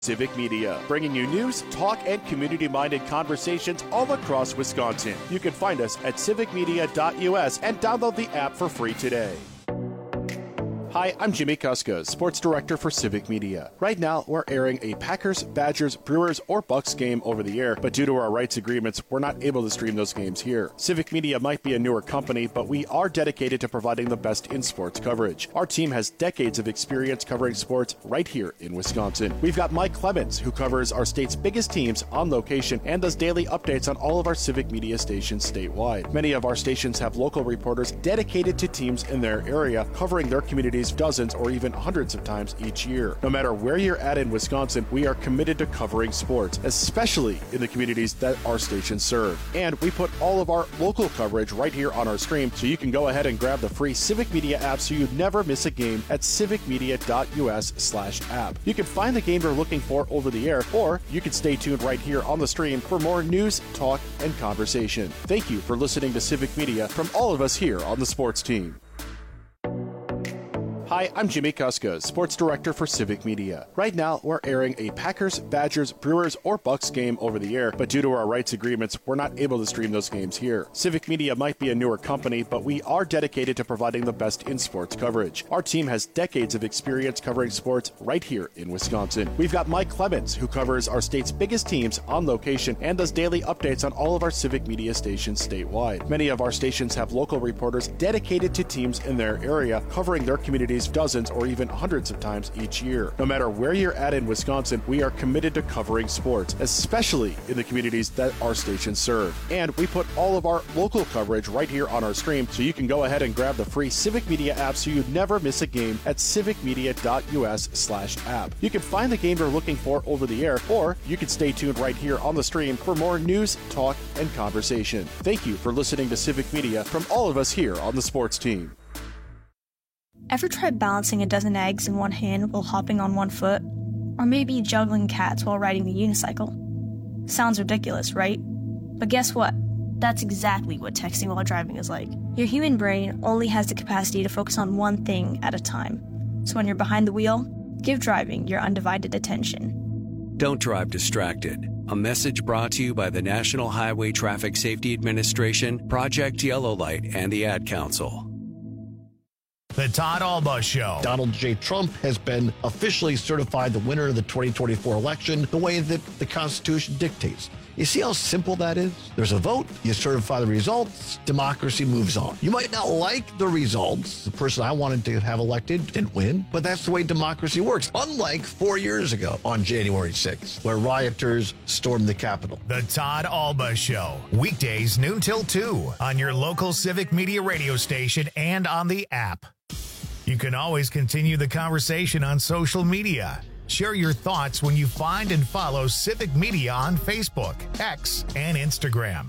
Civic Media, bringing you news, talk, and community-minded conversations all across Wisconsin. You can find us at civicmedia.us and download the app for free today. Hi, I'm Jimmy Kuska, Sports Director for Civic Media. Right now, we're airing a Packers, Badgers, Brewers, or Bucks game over the air, but due to our rights agreements, we're not able to stream those games here. Civic Media might be a newer company, but we are dedicated to providing the best in sports coverage. Our team has decades of experience covering sports right here in Wisconsin. We've got Mike Clemens, who covers our state's biggest teams on location and does daily updates on all of our Civic Media stations statewide. Many of our stations have local reporters dedicated to teams in their area, covering their communities dozens or even hundreds of times each year. No matter where you're at in Wisconsin, we are committed to covering sports, especially in the communities that our stations serve. And we put all of our local coverage right here on our stream, so you can go ahead and grab the free Civic Media app so you never miss a game at civicmedia.us/app. You can find the game you're looking for over the air, or you can stay tuned right here on the stream for more news, talk, and conversation. Thank you for listening to Civic Media from all of us here on the sports team. Hi, I'm Jimmy Kuska, Sports Director for Civic Media. Right now, we're airing a Packers, Badgers, Brewers, or Bucks game over the air, but due to our rights agreements, we're not able to stream those games here. Civic Media might be a newer company, but we are dedicated to providing the best in sports coverage. Our team has decades of experience covering sports right here in Wisconsin. We've got Mike Clemens, who covers our state's biggest teams on location and does daily updates on all of our Civic Media stations statewide. Many of our stations have local reporters dedicated to teams in their area, covering their communities dozens or even hundreds of times each year. No matter where you're at in Wisconsin, we are committed to covering sports, especially in the communities that our stations serve. And we put all of our local coverage right here on our stream, so you can go ahead and grab the free Civic Media app so you never miss a game at civicmedia.us/app. You can find the game you're looking for over the air, or you can stay tuned right here on the stream for more news, talk, and conversation. Thank you for listening to Civic Media from all of us here on the sports team. Ever tried balancing a dozen eggs in one hand while hopping on one foot? Or maybe juggling cats while riding the unicycle? Sounds ridiculous, right? But guess what? That's exactly what texting while driving is like. Your human brain only has the capacity to focus on one thing at a time. So when you're behind the wheel, give driving your undivided attention. Don't drive distracted. A message brought to you by the National Highway Traffic Safety Administration, Project Yellow Light, and the Ad Council. The Todd Alba Show. Donald J. Trump has been officially certified the winner of the 2024 election the way that the Constitution dictates. You see how simple that is? There's a vote, you certify the results, democracy moves on. You might not like the results. The person I wanted to have elected didn't win, but that's the way democracy works. Unlike 4 years ago on January 6th, where rioters stormed the Capitol. The Todd Alba Show. Weekdays noon till 2 on your local Civic Media radio station and on the app. You can always continue the conversation on social media. Share your thoughts when you find and follow Civic Media on Facebook, X, and Instagram.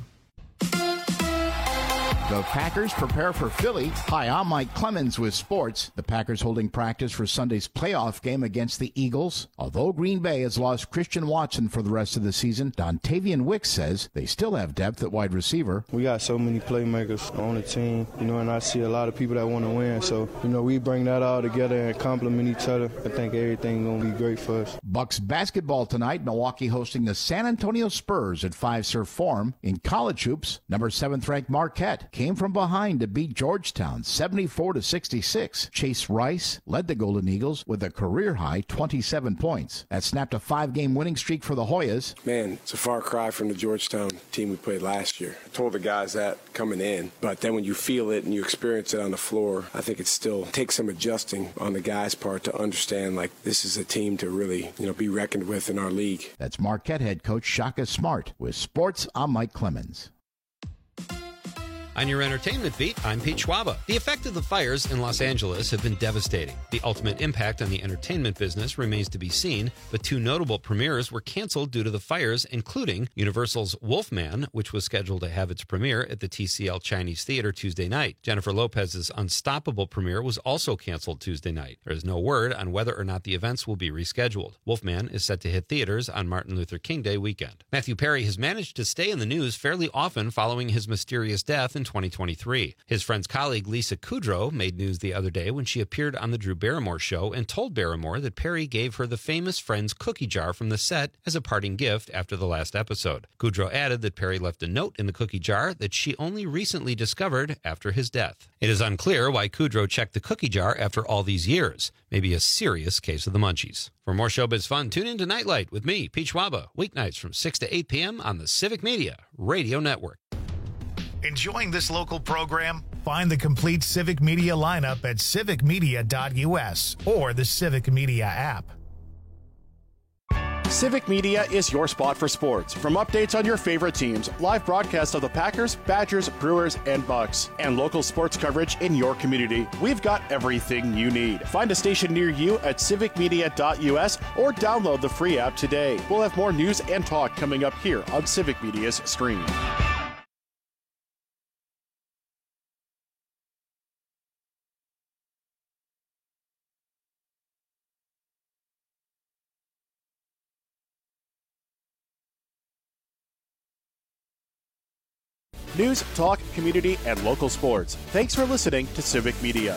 The Packers prepare for Philly. Hi, I'm Mike Clemens with sports. The Packers holding practice for Sunday's playoff game against the Eagles. Although Green Bay has lost Christian Watson for the rest of the season, Dontavian Wicks says they still have depth at wide receiver. We got so many playmakers on the team, and I see a lot of people that want to win. So, we bring that all together and complement each other. I think everything's going to be great for us. Bucks basketball tonight. Milwaukee hosting the San Antonio Spurs at Fiserv Forum. In college hoops, number 7th ranked Marquette came from behind to beat Georgetown 74-66. Chase Rice led the Golden Eagles with a career-high 27 points. That snapped a 5-game winning streak for the Hoyas. Man, it's a far cry from the Georgetown team we played last year. I told the guys that coming in, but then when you feel it and you experience it on the floor, I think it still takes some adjusting on the guys' part to understand, this is a team to really, be reckoned with in our league. That's Marquette head coach Shaka Smart. With sports, I'm Mike Clemens. On your entertainment beat, I'm Pete Schwaba. The effect of the fires in Los Angeles have been devastating. The ultimate impact on the entertainment business remains to be seen, but 2 notable premieres were canceled due to the fires, including Universal's Wolfman, which was scheduled to have its premiere at the TCL Chinese Theater Tuesday night. Jennifer Lopez's Unstoppable premiere was also canceled Tuesday night. There is no word on whether or not the events will be rescheduled. Wolfman is set to hit theaters on Martin Luther King Day weekend. Matthew Perry has managed to stay in the news fairly often following his mysterious death in 2023. His friend's colleague Lisa Kudrow made news the other day when she appeared on the Drew Barrymore show and told Barrymore that Perry gave her the famous Friends cookie jar from the set as a parting gift after the last episode. Kudrow added that Perry left a note in the cookie jar that she only recently discovered after his death. It is unclear why Kudrow checked the cookie jar after all these years. Maybe a serious case of the munchies. For more showbiz fun, tune in to Nightlight with me, Pete Schwaba, weeknights from 6 to 8 p.m. on the Civic Media Radio Network. Enjoying this local program? Find the complete Civic Media lineup at civicmedia.us or the Civic Media app. Civic Media is your spot for sports. From updates on your favorite teams, live broadcasts of the Packers, Badgers, Brewers, and Bucks, and local sports coverage in your community, we've got everything you need. Find a station near you at civicmedia.us or download the free app today. We'll have more news and talk coming up here on Civic Media's stream. News, talk, community, and local sports. Thanks for listening to Civic Media.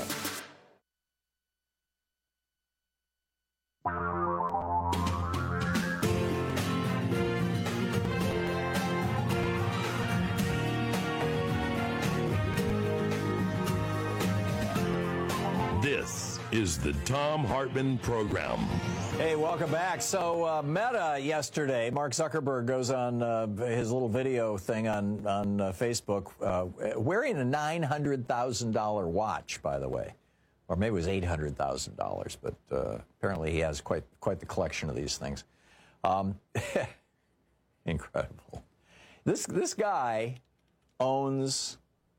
This is the Thom Hartmann Program. Hey, welcome back. So Meta yesterday, Mark Zuckerberg goes on his little video thing on Facebook wearing a $900,000 watch, by the way. Or maybe it was $800,000, but apparently he has quite the collection of these things. Incredible. This guy owns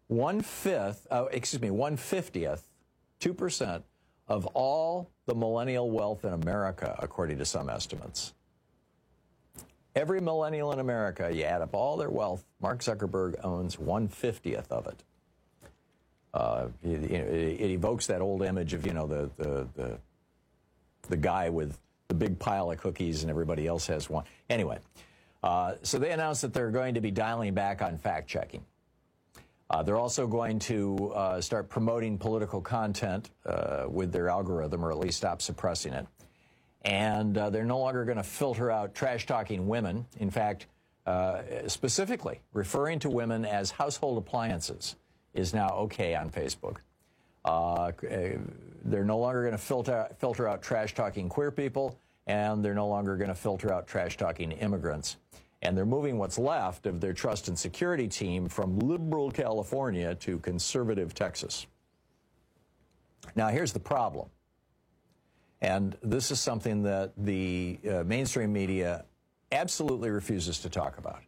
1/50th, 2% of all the millennial wealth in America, according to some estimates. Every millennial in America, you add up all their wealth, Mark Zuckerberg owns 1/50th of it. It evokes that old image of, the guy with the big pile of cookies and everybody else has one. Anyway, so they announced that they're going to be dialing back on fact-checking. They're also going to start promoting political content with their algorithm, or at least stop suppressing it. And they're no longer going to filter out trash-talking women. In fact, specifically, referring to women as household appliances is now okay on Facebook. They're no longer going to filter out trash-talking queer people, and they're no longer going to filter out trash-talking immigrants. And they're moving what's left of their trust and security team from liberal California to conservative Texas. Now, here's the problem. And this is something that the mainstream media absolutely refuses to talk about.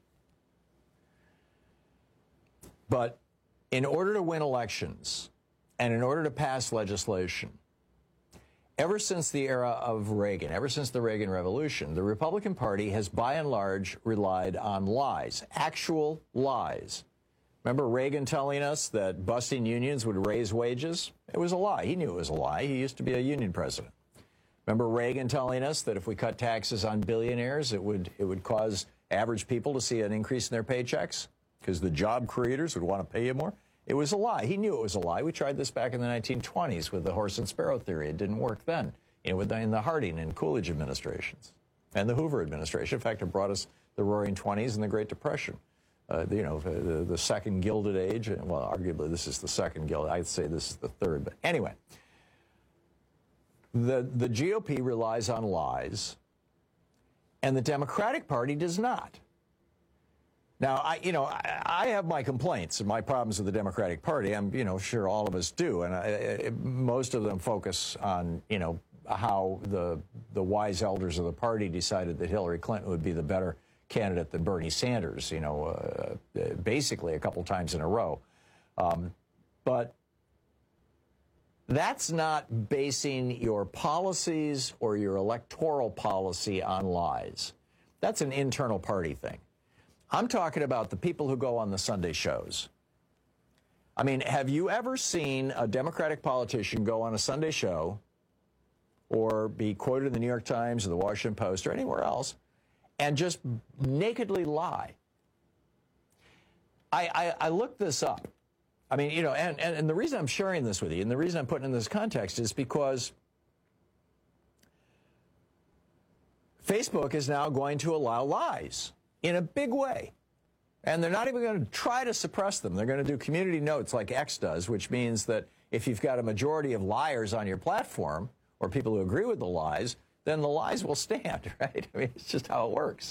But in order to win elections and in order to pass legislation, ever since the era of Reagan, ever since the Reagan Revolution, the Republican Party has by and large relied on lies, actual lies. Remember Reagan telling us that busting unions would raise wages? It was a lie. He knew it was a lie. He used to be a union president. Remember Reagan telling us that if we cut taxes on billionaires, it would cause average people to see an increase in their paychecks because the job creators would want to pay you more? It was a lie. He knew it was a lie. We tried this back in the 1920s with the horse and sparrow theory. It didn't work then. In the Harding and Coolidge administrations and the Hoover administration. In fact, it brought us the Roaring '20s and the Great Depression. The second Gilded Age. Well, arguably this is the second Gilded. I'd say this is the third. But anyway, the GOP relies on lies, and the Democratic Party does not. Now, I have my complaints and my problems with the Democratic Party. I'm, sure all of us do. And most of them focus on, how the wise elders of the party decided that Hillary Clinton would be the better candidate than Bernie Sanders, basically a couple times in a row. But that's not basing your policies or your electoral policy on lies. That's an internal party thing. I'm talking about the people who go on the Sunday shows. I mean, have you ever seen a Democratic politician go on a Sunday show or be quoted in the New York Times or the Washington Post or anywhere else and just nakedly lie? I looked this up. I mean, you know, and the reason I'm sharing this with you, and the reason I'm putting it in this context is because Facebook is now going to allow lies in a big way. And they're not even going to try to suppress them. They're going to do community notes like X does, which means that if you've got a majority of liars on your platform, or people who agree with the lies, then the lies will stand, right? I mean, it's just how it works.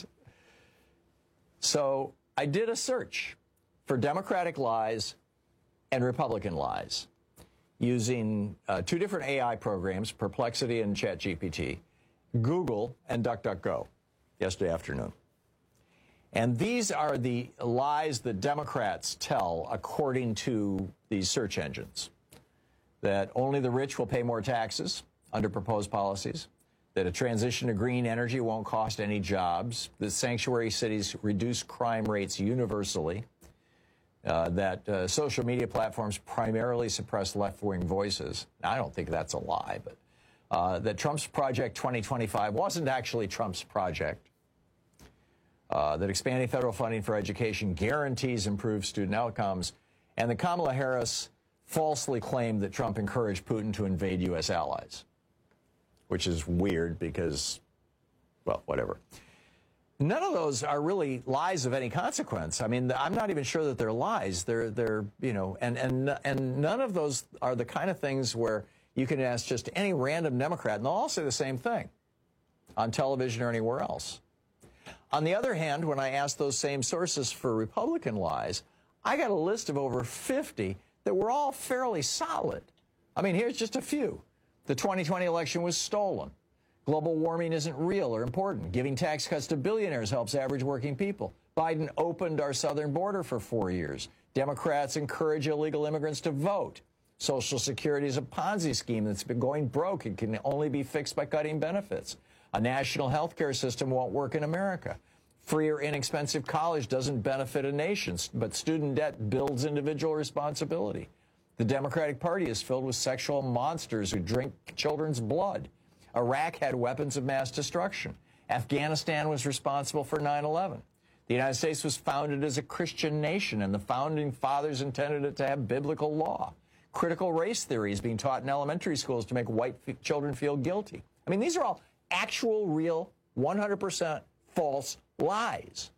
So I did a search for Democratic lies and Republican lies using two different AI programs, Perplexity and ChatGPT, Google and DuckDuckGo yesterday afternoon. And these are the lies that Democrats tell according to these search engines. That only the rich will pay more taxes under proposed policies, that a transition to green energy won't cost any jobs, that sanctuary cities reduce crime rates universally, that social media platforms primarily suppress left-wing voices. Now, I don't think that's a lie, but that Trump's Project 2025 wasn't actually Trump's project, that expanding federal funding for education guarantees improved student outcomes, and that Kamala Harris falsely claimed that Trump encouraged Putin to invade U.S. allies, which is weird because, well, whatever. None of those are really lies of any consequence. I mean, I'm not even sure that they're lies. They're you know, and none of those are the kind of things where you can ask just any random Democrat, and they'll all say the same thing on television or anywhere else. On the other hand, when I asked those same sources for Republican lies, I got a list of over 50 that were all fairly solid. I mean, here's just a few. The 2020 election was stolen. Global warming isn't real or important. Giving tax cuts to billionaires helps average working people. Biden opened our southern border for 4 years. Democrats encourage illegal immigrants to vote. Social Security is a Ponzi scheme that's been going broke. It can only be fixed by cutting benefits. A national health care system won't work in America. Free or inexpensive college doesn't benefit a nation, but student debt builds individual responsibility. The Democratic Party is filled with sexual monsters who drink children's blood. Iraq had weapons of mass destruction. Afghanistan was responsible for 9/11. The United States was founded as a Christian nation, and the founding fathers intended it to have biblical law. Critical race theory is being taught in elementary schools to make white children feel guilty. I mean, these are all actual, real, 100% false lies.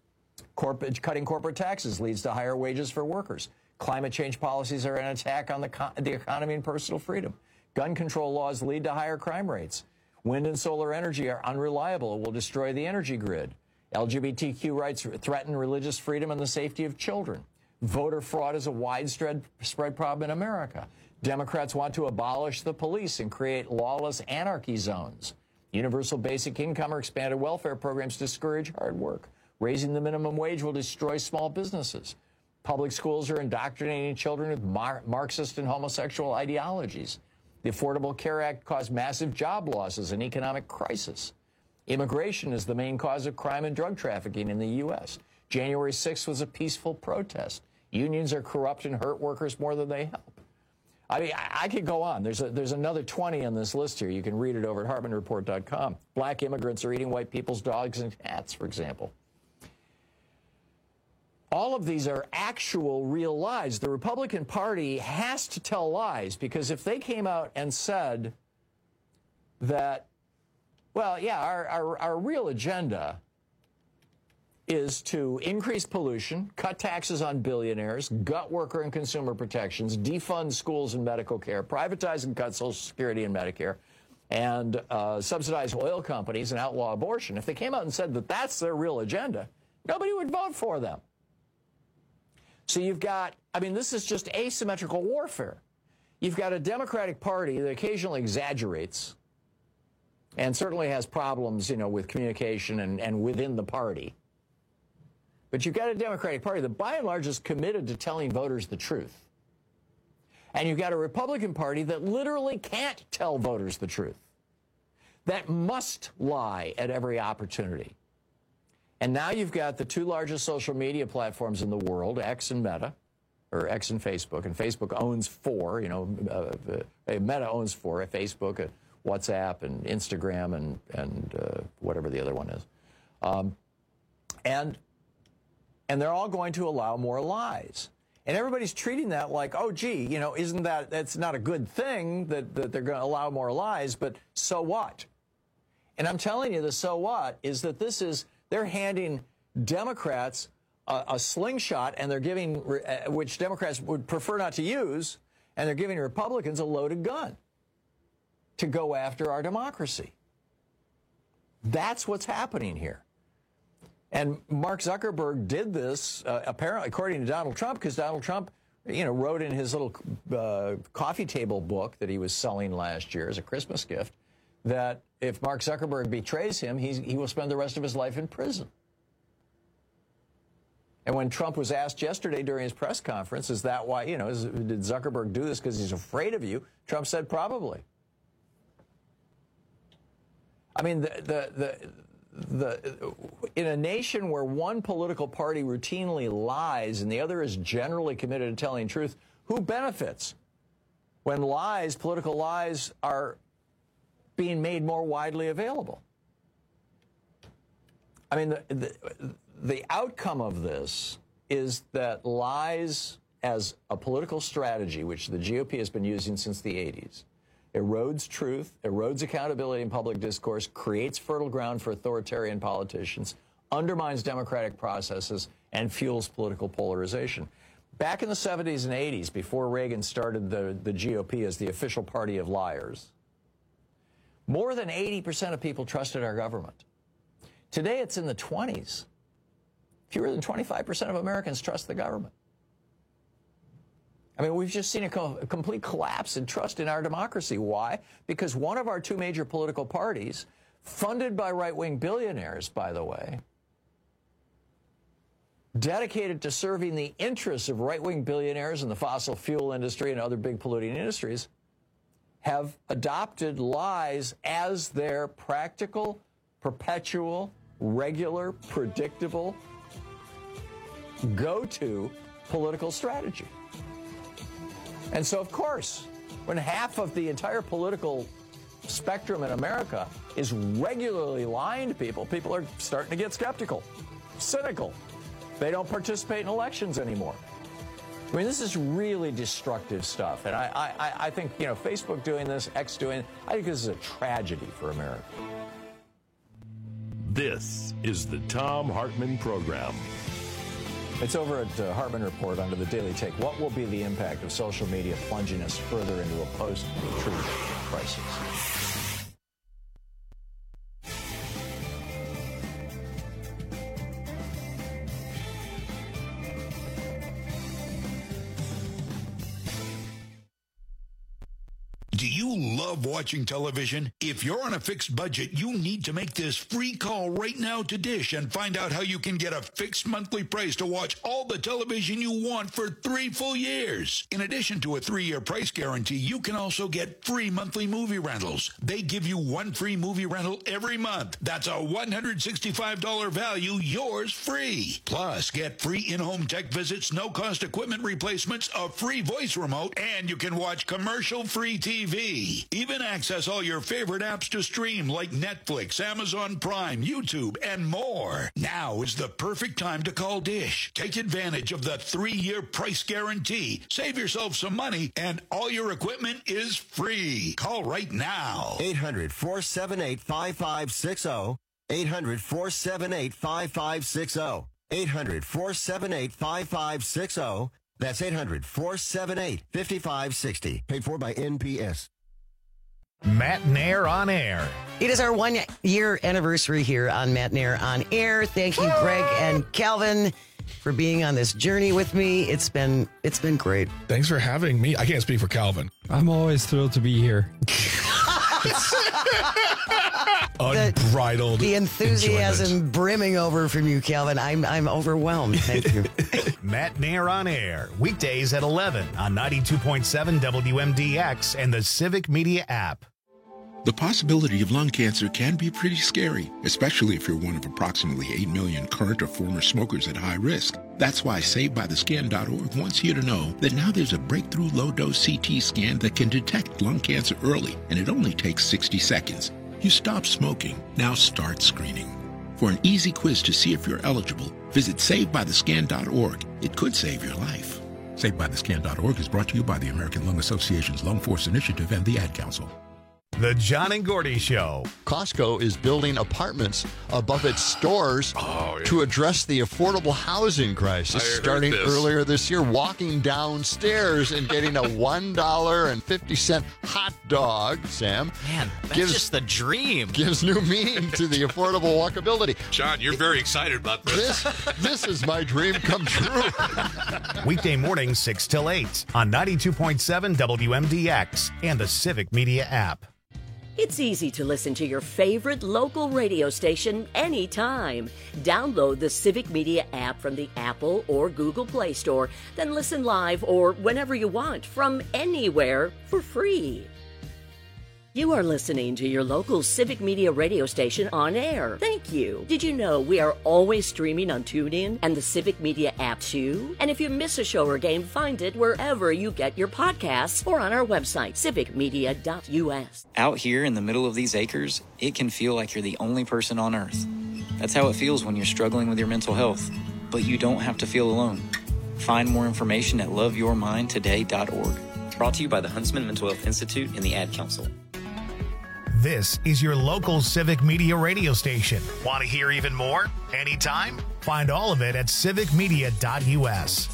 Cutting corporate taxes leads to higher wages for workers. Climate change policies are an attack on the economy and personal freedom. Gun control laws lead to higher crime rates. Wind and solar energy are unreliable and will destroy the energy grid. LGBTQ rights threaten religious freedom and the safety of children. Voter fraud is a widespread problem in America. Democrats want to abolish the police and create lawless anarchy zones. Universal basic income or expanded welfare programs discourage hard work. Raising the minimum wage will destroy small businesses. Public schools are indoctrinating children with Marxist and homosexual ideologies. The Affordable Care Act caused massive job losses and economic crisis. Immigration is the main cause of crime and drug trafficking in the U.S. January 6th was a peaceful protest. Unions are corrupt and hurt workers more than they help. I mean, I could go on. There's another 20 on this list here. You can read it over at HartmanReport.com. Black immigrants are eating white people's dogs and cats, for example. All of these are actual, real lies. The Republican Party has to tell lies, because if they came out and said that, well, yeah, our real agenda is to increase pollution, cut taxes on billionaires, gut worker and consumer protections, defund schools and medical care, privatize and cut Social Security and Medicare, and subsidize oil companies and outlaw abortion. If they came out and said that that's their real agenda, nobody would vote for them. So you've got, I mean, this is just asymmetrical warfare. You've got a Democratic Party that occasionally exaggerates and certainly has problems, you know, with communication and within the party. But you've got a Democratic Party that by and large is committed to telling voters the truth. And you've got a Republican Party that literally can't tell voters the truth, that must lie at every opportunity. And now you've got the two largest social media platforms in the world, X and Meta, or X and Facebook. And Facebook owns 4, you know, Meta owns 4, Facebook, WhatsApp, and Instagram, and whatever the other one is. And they're all going to allow more lies. And everybody's treating that like, oh, gee, isn't that's not a good thing that they're going to allow more lies, but so what? And I'm telling you, the so what is that they're handing Democrats a slingshot, and they're giving, which Democrats would prefer not to use, and they're giving Republicans a loaded gun to go after our democracy. That's what's happening here. And Mark Zuckerberg did this, apparently, according to Donald Trump, because Donald Trump, wrote in his little coffee table book that he was selling last year as a Christmas gift that if Mark Zuckerberg betrays him, he will spend the rest of his life in prison. And when Trump was asked yesterday during his press conference, is that why, did Zuckerberg do this because he's afraid of you? Trump said probably. I mean, in a nation where one political party routinely lies and the other is generally committed to telling the truth, who benefits when political lies, are being made more widely available? I mean, the outcome of this is that lies as a political strategy, which the GOP has been using since the 80s, erodes truth, erodes accountability in public discourse, creates fertile ground for authoritarian politicians, undermines democratic processes, and fuels political polarization. Back in the 70s and 80s, before Reagan started the GOP as the official party of liars, more than 80% of people trusted our government. Today, it's in the 20s. Fewer than 25% of Americans trust the government. I mean, we've just seen a complete collapse in trust in our democracy. Why? Because one of our two major political parties, funded by right-wing billionaires, by the way, dedicated to serving the interests of right-wing billionaires in the fossil fuel industry and other big polluting industries, have adopted lies as their practical, perpetual, regular, predictable, go-to political strategy. And so, of course, when half of the entire political spectrum in America is regularly lying to people, people are starting to get skeptical, cynical. They don't participate in elections anymore. I mean, this is really destructive stuff. And I think, Facebook doing this, X doing it, I think this is a tragedy for America. This is the Thom Hartmann Program. It's over at Hartmann Report under the Daily Take. What will be the impact of social media plunging us further into a post-truth crisis? Do you love watching television? If you're on a fixed budget, you need to make this free call right now to Dish and find out how you can get a fixed monthly price to watch all the television you want for 3 full years. In addition to a 3-year price guarantee, you can also get free monthly movie rentals. They give you 1 free movie rental every month. That's a $165 value, yours free. Plus, get free in-home tech visits, no-cost equipment replacements, a free voice remote, and you can watch commercial-free TV. Even access all your favorite apps to stream like Netflix, Amazon Prime, YouTube, and more. Now is the perfect time to call Dish. Take advantage of the 3-year price guarantee. Save yourself some money, and all your equipment is free. Call right now. 800-478-5560. 800-478-5560. 800-478-5560. That's 800-478-5560. Paid for by NPS. Matt Nair on Air. It is our 1-year anniversary here on Matt Nair on Air. Thank you, Greg and Calvin, for being on this journey with me. It's been great. Thanks for having me. I can't speak for Calvin. I'm always thrilled to be here. Unbridled the enthusiasm enjoyment. Brimming over from you, Calvin. I'm overwhelmed. Thank you. Matt Nair on Air, weekdays at 11 on 92.7 WMDX and the Civic Media app. The possibility of lung cancer can be pretty scary, especially if you're one of approximately 8 million current or former smokers at high risk. That's why SaveByTheScan.org wants you to know that now there's a breakthrough low-dose CT scan that can detect lung cancer early, and it only takes 60 seconds. You stop smoking. Now start screening. For an easy quiz to see if you're eligible, visit SaveByTheScan.org. It could save your life. SaveByTheScan.org is brought to you by the American Lung Association's Lung Force Initiative and the Ad Council. The John and Gordy Show. Costco is building apartments above its stores to address the affordable housing crisis. Starting earlier this year, walking downstairs and getting a $1.50 hot dog, Sam. Man, that's just the dream. Gives new meaning to the affordable walkability. John, you're very excited about this. This is my dream come true. Weekday mornings 6 till 8 on 92.7 WMDX and the Civic Media app. It's easy to listen to your favorite local radio station anytime. Download the Civic Media app from the Apple or Google Play Store, then listen live or whenever you want from anywhere for free. You are listening to your local Civic Media radio station on air. Thank you. Did you know we are always streaming on TuneIn and the Civic Media app too? And if you miss a show or game, find it wherever you get your podcasts or on our website, civicmedia.us. Out here in the middle of these acres, it can feel like you're the only person on earth. That's how it feels when you're struggling with your mental health. But you don't have to feel alone. Find more information at loveyourmindtoday.org. Brought to you by the Huntsman Mental Health Institute and the Ad Council. This is your local Civic Media radio station. Want to hear even more? Anytime? Find all of it at civicmedia.us.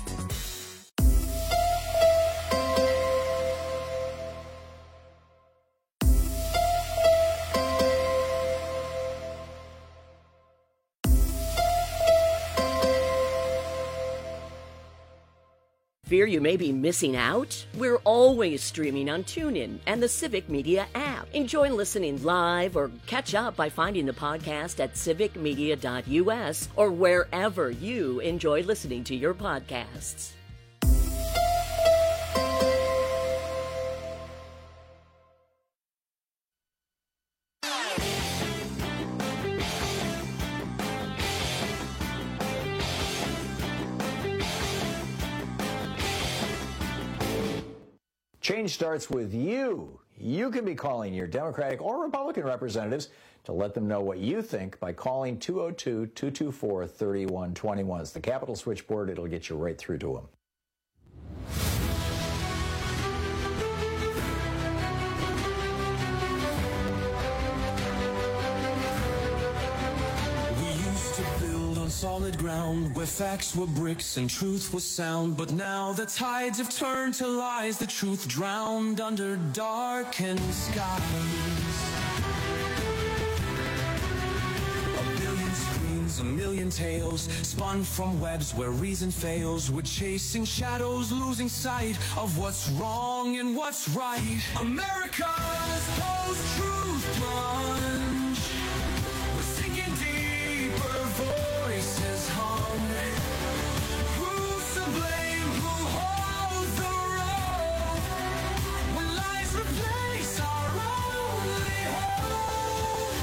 Fear you may be missing out? We're always streaming on TuneIn and the Civic Media app. Enjoy listening live or catch up by finding the podcast at civicmedia.us or wherever you enjoy listening to your podcasts. Change starts with you. You can be calling your Democratic or Republican representatives to let them know what you think by calling 202-224-3121. It's the Capitol switchboard. It'll get you right through to them. Solid ground where facts were bricks and truth was sound, but now the tides have turned to lies, the truth drowned under darkened skies. A billion screens, a million tales, spun from webs where reason fails. We're chasing shadows, losing sight of what's wrong and what's right. America's post-truth plunge, we're sinking deeper voices hum. Who's to blame? Who holds the rope when lies replace our only hope?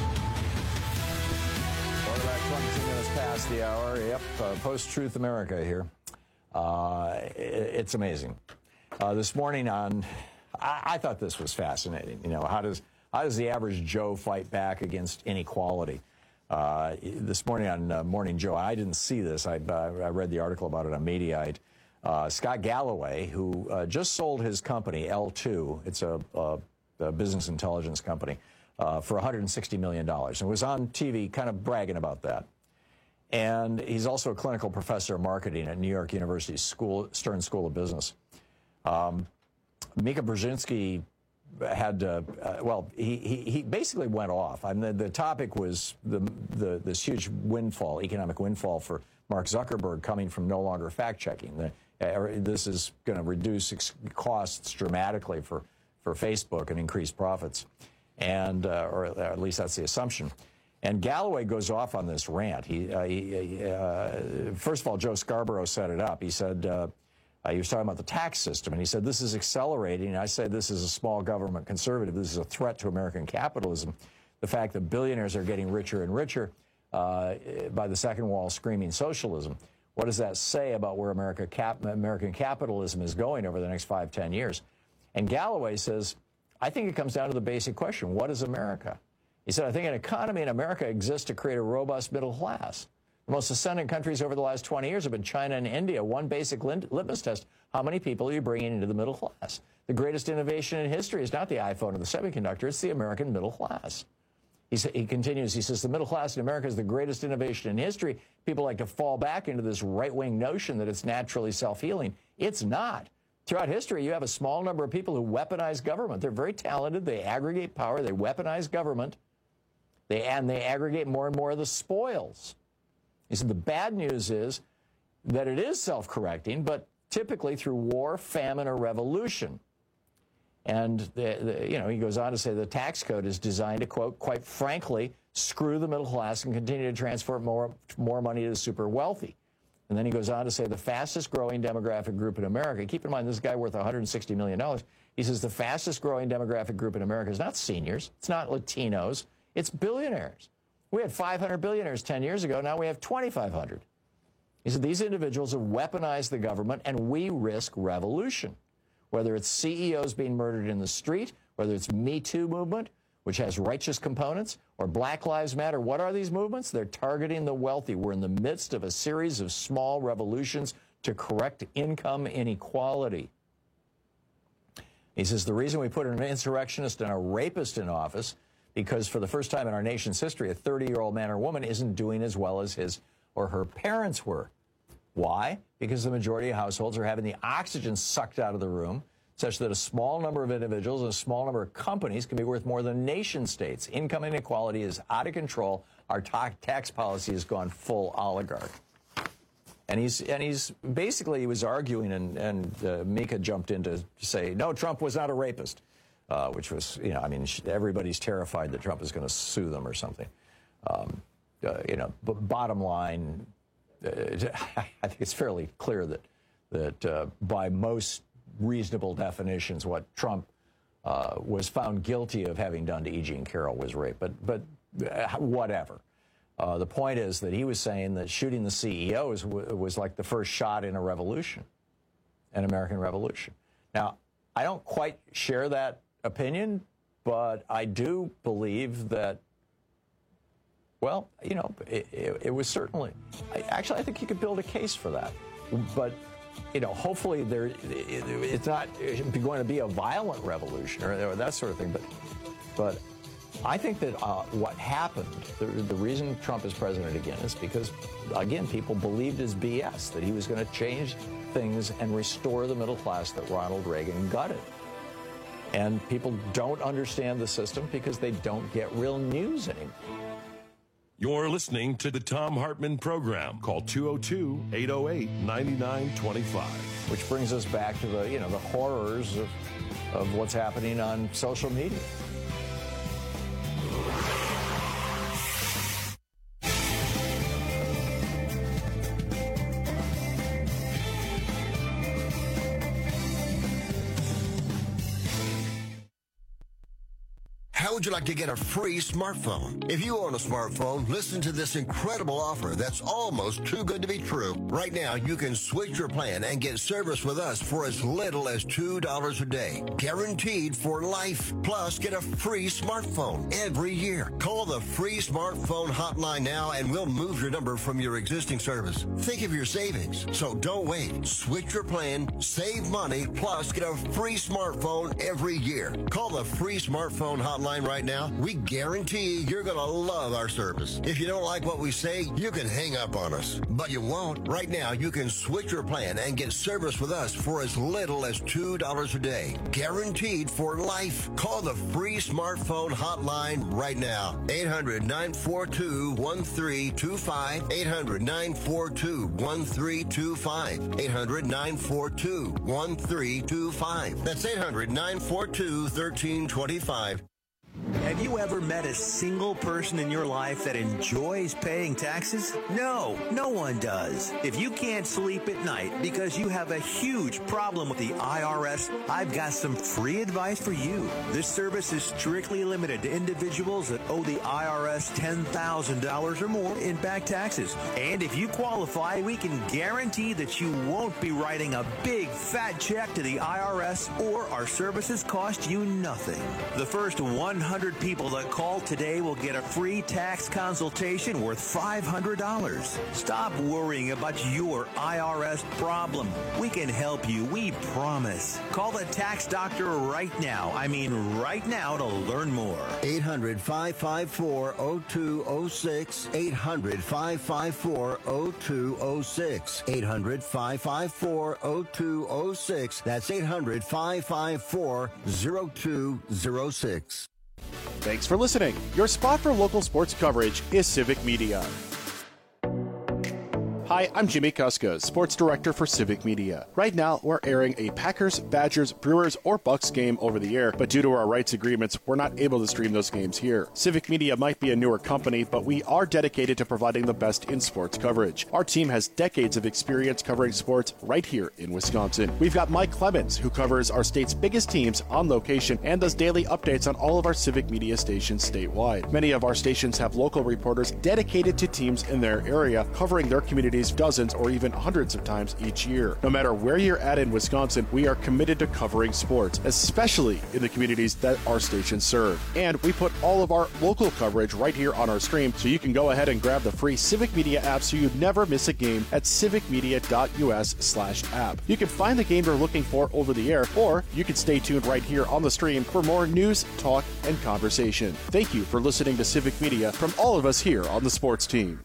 Well, about 22 minutes past the hour. Yep, Post-Truth America here. It's amazing. This morning I thought this was fascinating. You know, how does the average Joe fight back against inequality? This morning on Morning Joe, I didn't see this. I read the article about it on Mediaite. Scott Galloway, who just sold his company, L2, it's a business intelligence company, for $160 million, and was on TV kind of bragging about that. And he's also a clinical professor of marketing at New York University's Stern School of Business. Mika Brzezinski had he basically went off. I mean, the topic was this huge economic windfall for Mark Zuckerberg coming from no longer fact checking. This is going to reduce costs dramatically for Facebook and increase profits, and or at least that's the assumption. And Galloway goes off on this rant. First of all, Joe Scarborough set it up. He said. He was talking about the tax system, and he said, this is accelerating. And I say this is a small government conservative. This is a threat to American capitalism. The fact that billionaires are getting richer and richer by the second wall screaming socialism. What does that say about where American capitalism is going over the next 5-10 years? And Galloway says, I think it comes down to the basic question, what is America? He said, I think an economy in America exists to create a robust middle class. The most ascendant countries over the last 20 years have been China and India. One basic litmus test, how many people are you bringing into the middle class? The greatest innovation in history is not the iPhone or the semiconductor, it's the American middle class. He continues, he says, the middle class in America is the greatest innovation in history. People like to fall back into this right-wing notion that it's naturally self-healing. It's not. Throughout history, you have a small number of people who weaponize government. They're very talented. They aggregate power. They weaponize government. They aggregate more and more of the spoils. He said the bad news is that it is self-correcting, but typically through war, famine, or revolution. And he goes on to say the tax code is designed to, quote, quite frankly, screw the middle class and continue to transfer more money to the super wealthy. And then he goes on to say the fastest growing demographic group in America, keep in mind this guy worth $160 million, he says the fastest growing demographic group in America is not seniors, it's not Latinos, it's billionaires. We had 500 billionaires 10 years ago, now we have 2,500. He said these individuals have weaponized the government and we risk revolution. Whether it's CEOs being murdered in the street, whether it's Me Too movement, which has righteous components, or Black Lives Matter. What are these movements? They're targeting the wealthy. We're in the midst of a series of small revolutions to correct income inequality. He says the reason we put an insurrectionist and a rapist in office, because for the first time in our nation's history, a 30-year-old man or woman isn't doing as well as his or her parents were. Why? Because the majority of households are having the oxygen sucked out of the room, such that a small number of individuals and a small number of companies can be worth more than nation states. Income inequality is out of control. Our tax policy has gone full oligarch. And he's basically, he was arguing, and Mika jumped in to say, no, Trump was not a rapist, which was, everybody's terrified that Trump is going to sue them or something. But bottom line, I think it's fairly clear that by most reasonable definitions, what Trump was found guilty of having done to E. Jean Carroll was rape. But whatever. The point is that he was saying that shooting the CEOs was like the first shot in a revolution, an American revolution. Now, I don't quite share that opinion, but I do believe that, well, it was certainly, I think you could build a case for that. But, hopefully it's not going to be a violent revolution or that sort of thing. But I think that what happened, the reason Trump is president again is because, again, people believed his BS, that he was going to change things and restore the middle class that Ronald Reagan gutted. And people don't understand the system because they don't get real news anymore. You're listening to the Thom Hartmann Program. Call 202-808-9925. Which brings us back to the horrors of what's happening on social media. How would you like to get a free smartphone? If you own a smartphone, listen to this incredible offer that's almost too good to be true. Right now, you can switch your plan and get service with us for as little as $2 a day. Guaranteed for life. Plus, get a free smartphone every year. Call the free smartphone hotline now and we'll move your number from your existing service. Think of your savings. So don't wait. Switch your plan, save money, plus get a free smartphone every year. Call the free smartphone hotline right now. We guarantee you're going to love our service. If you don't like what we say, you can hang up on us. But you won't. Right now, you can switch your plan and get service with us for as little as $2 a day. Guaranteed for life. Call the free smartphone hotline right now. 800-942-1325. 800-942-1325. 800-942-1325. That's 800-942-1325. Have you ever met a single person in your life that enjoys paying taxes? No, no one does. If you can't sleep at night because you have a huge problem with the IRS, I've got some free advice for you. This service is strictly limited to individuals that owe the IRS $10,000 or more in back taxes. And if you qualify, we can guarantee that you won't be writing a big fat check to the IRS, or our services cost you nothing. The first 100 people that call today will get a free tax consultation worth $500. Stop worrying about your IRS problem. We can help you, we promise. Call the tax doctor right now. I mean right now to learn more. 800-554-0206. 800-554-0206. 800-554-0206. That's 800-554-0206. Thanks for listening. Your spot for local sports coverage is Civic Media. Hi, I'm Jimmy Kuska, Sports Director for Civic Media. Right now, we're airing a Packers, Badgers, Brewers, or Bucks game over the air, but due to our rights agreements, we're not able to stream those games here. Civic Media might be a newer company, but we are dedicated to providing the best in sports coverage. Our team has decades of experience covering sports right here in Wisconsin. We've got Mike Clemens, who covers our state's biggest teams on location and does daily updates on all of our Civic Media stations statewide. Many of our stations have local reporters dedicated to teams in their area, covering their communities dozens or even hundreds of times each year. No matter where you're at in Wisconsin, we are committed to covering sports, especially in the communities that our stations serve. And we put all of our local coverage right here on our stream, so you can go ahead and grab the free Civic Media app so you never miss a game at civicmedia.us/app. You can find the game you're looking for over the air, or you can stay tuned right here on the stream for more news, talk, and conversation. Thank you for listening to Civic Media from all of us here on the sports team.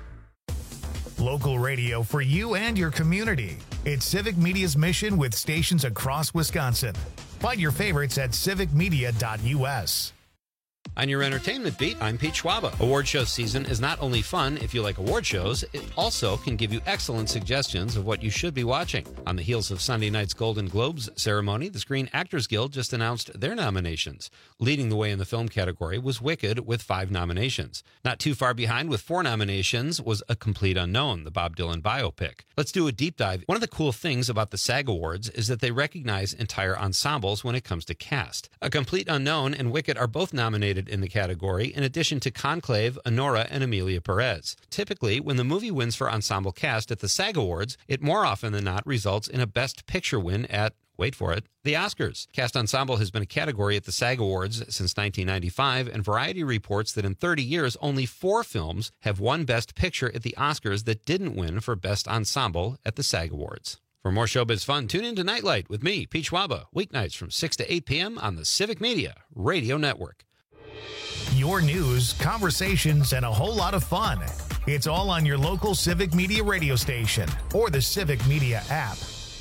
Local radio for you and your community. It's Civic Media's mission with stations across Wisconsin. Find your favorites at civicmedia.us. On your entertainment beat, I'm Pete Schwaba. Award show season is not only fun if you like award shows, it also can give you excellent suggestions of what you should be watching. On the heels of Sunday night's Golden Globes ceremony, the Screen Actors Guild just announced their nominations. Leading the way in the film category was Wicked with 5 nominations. Not too far behind with 4 nominations was A Complete Unknown, the Bob Dylan biopic. Let's do a deep dive. One of the cool things about the SAG Awards is that they recognize entire ensembles when it comes to cast. A Complete Unknown and Wicked are both nominated in the category, in addition to Conclave, Honora, and Emilia Perez. Typically, when the movie wins for ensemble cast at the SAG Awards, it more often than not results in a Best Picture win at, wait for it, the Oscars. Cast Ensemble has been a category at the SAG Awards since 1995, and Variety reports that in 30 years, only 4 films have won Best Picture at the Oscars that didn't win for Best Ensemble at the SAG Awards. For more showbiz fun, tune in to Nightlight with me, Pete Schwaba, weeknights from 6 to 8 p.m. on the Civic Media Radio Network. Your news, conversations, and a whole lot of fun. It's all on your local Civic Media radio station or the Civic Media app.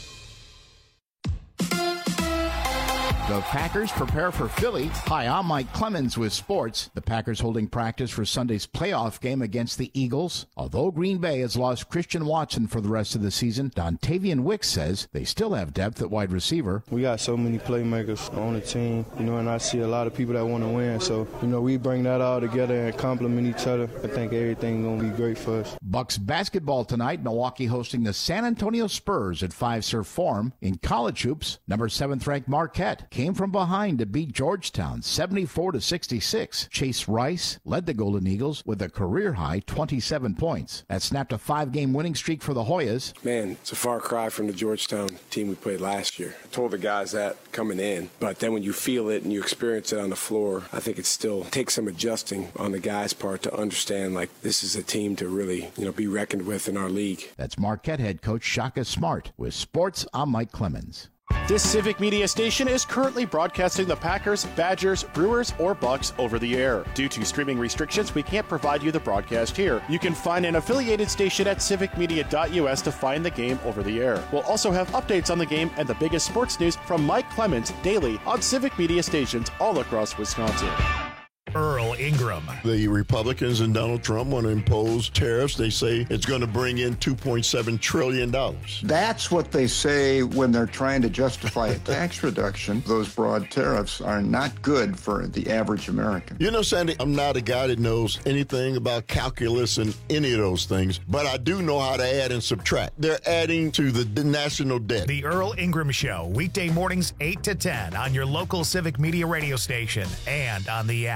The Packers prepare for Philly. Hi, I'm Mike Clemens with sports. The Packers holding practice for Sunday's playoff game against the Eagles. Although Green Bay has lost Christian Watson for the rest of the season, Dontavian Wicks says they still have depth at wide receiver. We got so many playmakers on the team, and I see a lot of people that want to win. So, we bring that all together and complement each other. I think everything's going to be great for us. Bucks basketball tonight. Milwaukee hosting the San Antonio Spurs at Fiserv Forum. In college hoops, number 7th ranked Marquette came from behind to beat Georgetown 74-66. Chase Rice led the Golden Eagles with a career-high 27 points. That snapped a 5-game winning streak for the Hoyas. Man, it's a far cry from the Georgetown team we played last year. I told the guys that coming in, but then when you feel it and you experience it on the floor, I think it still takes some adjusting on the guys' part to understand, this is a team to really, be reckoned with in our league. That's Marquette head coach Shaka Smart. With sports, I'm Mike Clemens. This Civic Media station is currently broadcasting the Packers, Badgers, Brewers, or Bucks over the air. Due to streaming restrictions, we can't provide you the broadcast here. You can find an affiliated station at civicmedia.us to find the game over the air. We'll also have updates on the game and the biggest sports news from Mike Clemens daily on Civic Media stations all across Wisconsin. Earl Ingram. The Republicans and Donald Trump want to impose tariffs. They say it's going to bring in $2.7 trillion. That's what they say when they're trying to justify a tax reduction. Those broad tariffs are not good for the average American. Sandy, I'm not a guy that knows anything about calculus and any of those things, but I do know how to add and subtract. They're adding to the national debt. The Earl Ingram Show, weekday mornings 8 to 10 on your local Civic Media radio station and on the app.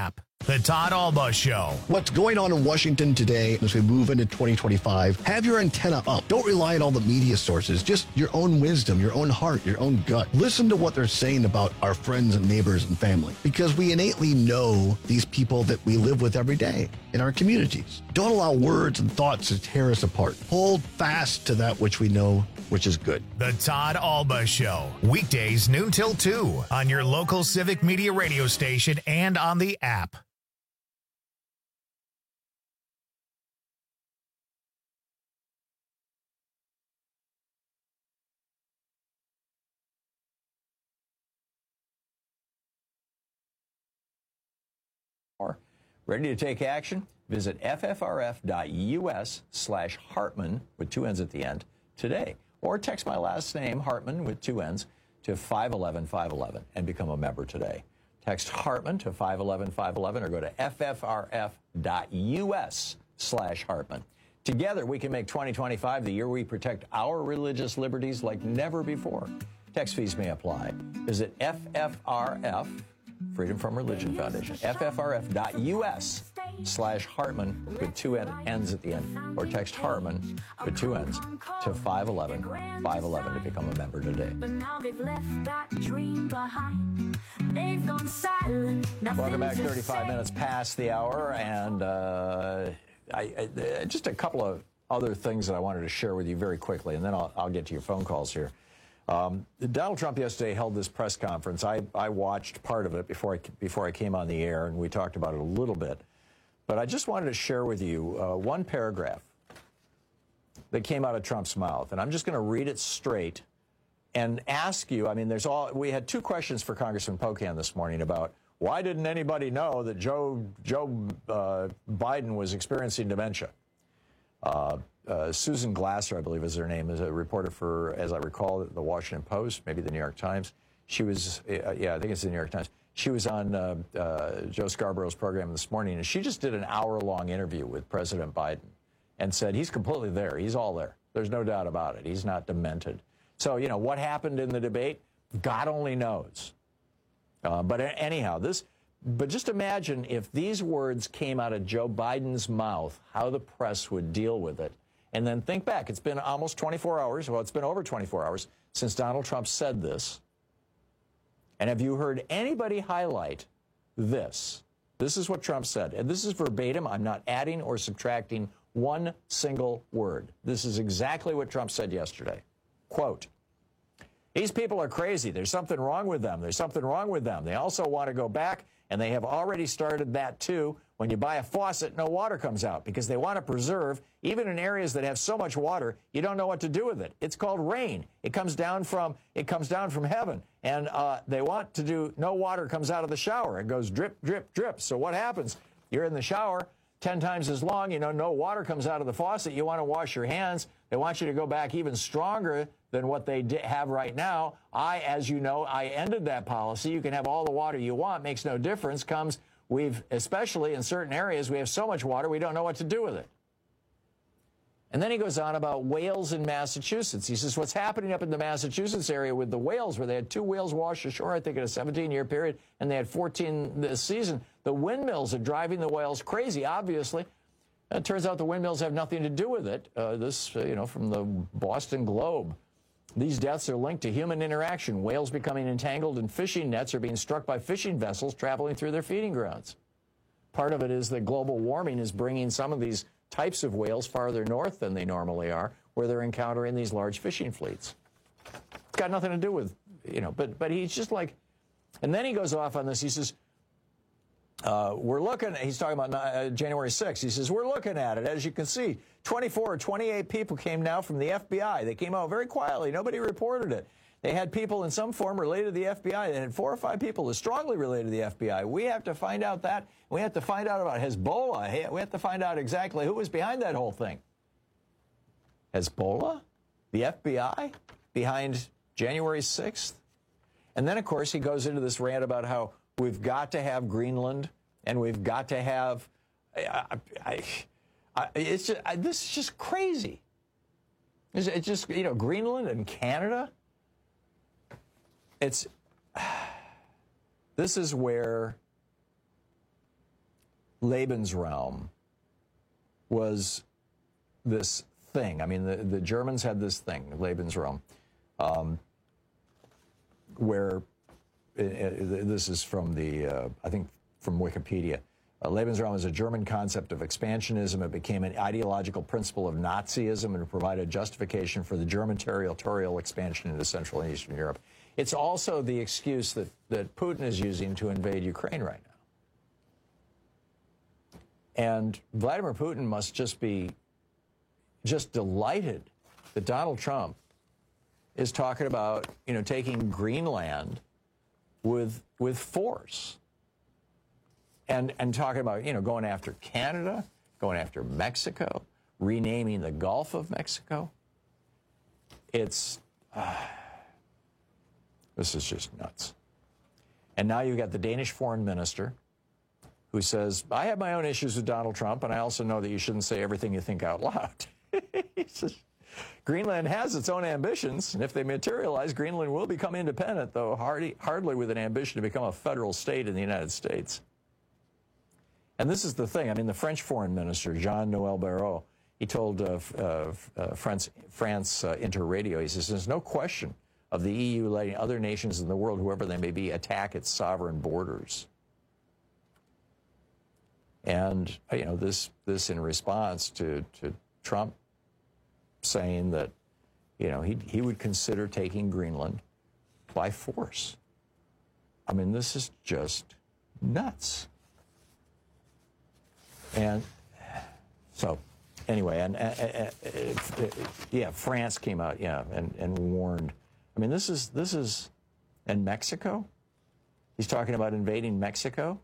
The Todd Alba Show. What's going on in Washington today as we move into 2025? Have your antenna up. Don't rely on all the media sources. Just your own wisdom, your own heart, your own gut. Listen to what they're saying about our friends and neighbors and family, because we innately know these people that we live with every day in our communities. Don't allow words and thoughts to tear us apart. Hold fast to that which we know, which is good. The Todd Alba Show. Weekdays noon till 2 on your local Civic Media radio station and on the app. Ready to take action? Visit ffrf.us/Hartman with 2 N's at the end today. Or text my last name, Hartman, with 2 N's, to 511-511 and become a member today. Text Hartman to 511-511 or go to ffrf.us/Hartman. Together, we can make 2025 the year we protect our religious liberties like never before. Text fees may apply. Visit FFRF, Freedom From Religion Foundation, ffrf.us/Hartman with 2 N's at the end, or text Hartman with 2 N's to 511-511 to become a member today. Welcome back. 35 minutes past the hour, and just a couple of other things that I wanted to share with you very quickly, and then I'll get to your phone calls here. Donald Trump yesterday held this press conference. I watched part of it before I came on the air, and we talked about it a little bit. But I just wanted to share with you one paragraph that came out of Trump's mouth, and I'm just going to read it straight and ask you. I mean, we had 2 questions for Congressman Pocan this morning about why didn't anybody know that Joe Biden was experiencing dementia. Susan Glasser, I believe is her name, is a reporter for, as I recall, the Washington Post, maybe the New York Times. She was, I think it's the New York Times. She was on Joe Scarborough's program this morning, and she just did an hour-long interview with President Biden and said he's completely there. He's all there. There's no doubt about it. He's not demented. So, what happened in the debate, God only knows. But anyhow, but just imagine if these words came out of Joe Biden's mouth, how the press would deal with it. And then think back. It's been almost 24 hours. Well, it's been over 24 hours since Donald Trump said this. And have you heard anybody highlight this? This is what Trump said. And this is verbatim. I'm not adding or subtracting one single word. This is exactly what Trump said yesterday. Quote, "These people are crazy. There's something wrong with them. There's something wrong with them. They also want to go back, and they have already started that too. When you buy a faucet, no water comes out because they want to preserve, even in areas that have so much water, you don't know what to do with it. It's called rain. It comes down from heaven. And they want to do, no water comes out of the shower. It goes drip, drip, drip. So what happens? You're in the shower 10 times as long, no water comes out of the faucet. You want to wash your hands. They want you to go back even stronger than what they have right now. As you know, I ended that policy. You can have all the water you want. Makes no difference. Especially in certain areas, we have so much water, we don't know what to do with it. And then he goes on about whales in Massachusetts. He says, what's happening up in the Massachusetts area with the whales, where they had 2 whales wash ashore, I think, in a 17-year period, and they had 14 this season. The windmills are driving the whales crazy, obviously. It turns out the windmills have nothing to do with it. From the Boston Globe. These deaths are linked to human interaction. Whales becoming entangled in fishing nets or being struck by fishing vessels traveling through their feeding grounds. Part of it is that global warming is bringing some of these types of whales farther north than they normally are, where they're encountering these large fishing fleets. It's got nothing to do with, but he's just like, and then he goes off on this. He says, we're looking, he's talking about January 6th. He says, we're looking at it. As you can see, 24 or 28 people came now from the FBI. They came out very quietly. Nobody reported it. They had people in some form related to the FBI. They had 4 or 5 people that strongly related to the FBI. We have to find out that. We have to find out about Hezbollah. We have to find out exactly who was behind that whole thing. Hezbollah? The FBI? Behind January 6th? And then, of course, he goes into this rant about how we've got to have Greenland, and we've got to have... this is just crazy. It's just, Greenland and Canada. This is where Lebensraum was this thing. I mean, the Germans had this thing, Lebensraum, where this is from I think from Wikipedia. Lebensraum is a German concept of expansionism. It became an ideological principle of Nazism and provided justification for the German territorial expansion into Central and Eastern Europe. It's also the excuse that Putin is using to invade Ukraine right now. And Vladimir Putin must just be delighted that Donald Trump is talking about, taking Greenland with force. And talking about, going after Canada, going after Mexico, renaming the Gulf of Mexico. It's, this is just nuts. And now you've got the Danish foreign minister who says, I have my own issues with Donald Trump, and I also know that you shouldn't say everything you think out loud. He says, Greenland has its own ambitions, and if they materialize, Greenland will become independent, though hardly with an ambition to become a federal state in the United States. And this is the thing. I mean, the French foreign minister, Jean-Noël Barrot, he told France Interradio, he says, there's no question of the EU letting other nations in the world, whoever they may be, attack its sovereign borders. And, this in response to Trump saying that, he would consider taking Greenland by force. I mean, this is just nuts. And so, anyway, France came out, and warned. I mean, this is, and Mexico? He's talking about invading Mexico?